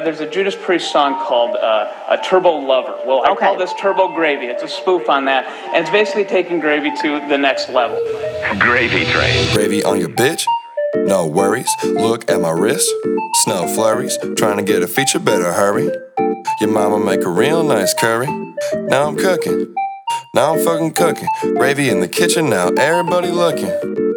there's a Judas Priest song called a Turbo Lover. Well, I call this Turbo Gravy. It's a spoof on that, and it's basically taking gravy to the next level. Gravy train. Gravy on your bitch? No worries. Look at my wrist. Snow flurries. Trying to get a feature, better hurry. Your mama make a real nice curry. Now I'm cooking. Now I'm fucking cooking. Gravy in the kitchen, now everybody looking.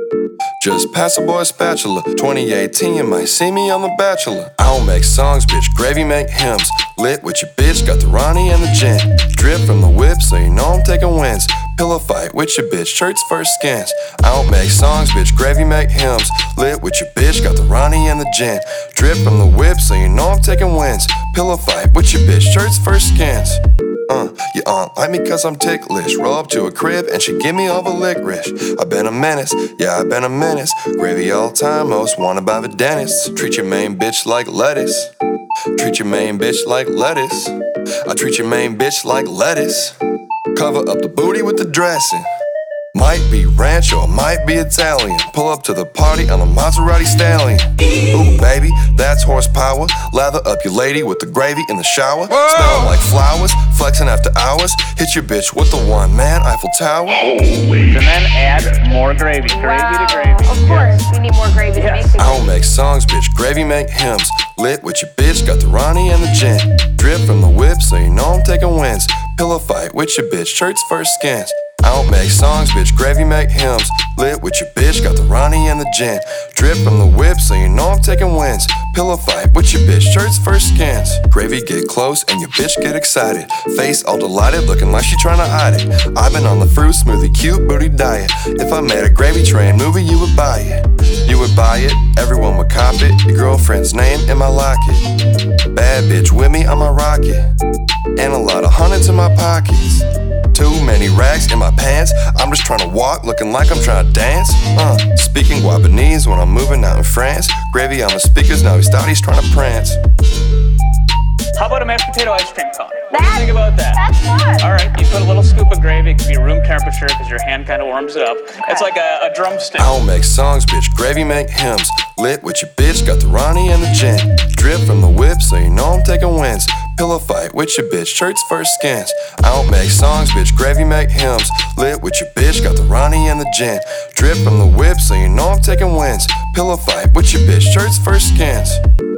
Just pass a boy a spatula. 2018, you might see me on The Bachelor. I don't make songs, bitch. Gravy make hymns. Lit with your bitch, got the Ronnie and the gin. Drip from the whip, so you know I'm taking wins. Pillow fight with your bitch, shirts first skins. I don't make songs, bitch. Gravy make hymns. Lit with your bitch, got the Ronnie and the gin. Drip from the whip, so you know I'm taking wins. Pillow fight with your bitch, shirts first skins. You like me cause I'm ticklish. Roll up to a crib and she give me all the licorice. I've been a menace, yeah, I've been a menace. Gravy all time, most wanted by the dentist. Treat your main bitch like lettuce. Treat your main bitch like lettuce. I treat your main bitch like lettuce. Cover up the booty with the dressing. Might be ranch or might be Italian. Pull up to the party on a Maserati stallion. Ooh, baby, that's horsepower. Lather up your lady with the gravy in the shower. Smell like flowers, flexing after hours. Hit your bitch with the one-man Eiffel Tower. Holy. And then add more gravy. Gravy to gravy. Of course, we need more gravy to make the I don't make songs, bitch. Gravy make hymns. Lit with your bitch, got the Ronnie and the gin. Drip from the whip, so you know I'm taking wins. Pillow fight with your bitch, shirts first skins. I don't make songs, bitch, gravy make hymns. Lit with your bitch, got the Ronnie and the gin. Drip from the whip, so you know I'm taking wins. Pillow fight with your bitch, shirts first skins. Gravy get close and your bitch get excited. Face all delighted, looking like she tryna hide it. I've been on the fruit smoothie, cute booty diet. If I made a gravy train movie, you would buy it. You would buy it, everyone would cop it. Your girlfriend's name in my locket. Bad bitch with me on my rocket. And a lot of hundreds in my pockets. Too many rags in my pants. I'm just trying to walk, looking like I'm trying to dance. Speaking Guabanese when I'm moving out in France. Gravy on the speakers, now he's trying to prance. How about a mashed potato ice cream cone? What That- do you think about that? That's fun. All right, you put a little scoop of gravy. It can be room temperature because your hand kind of warms it up. It's like a drumstick. I don't make songs, bitch. Gravy make hymns. Lit with your bitch, got the Ronnie and the gin. Drip from the whip, so you know I'm taking wins. Pillow fight with your bitch, shirts first skins. I don't make songs, bitch. Gravy make hymns. Lit with your bitch, got the Ronnie and the gin. Drip from the whip, so you know I'm taking wins. Pillow fight with your bitch, shirts first skins.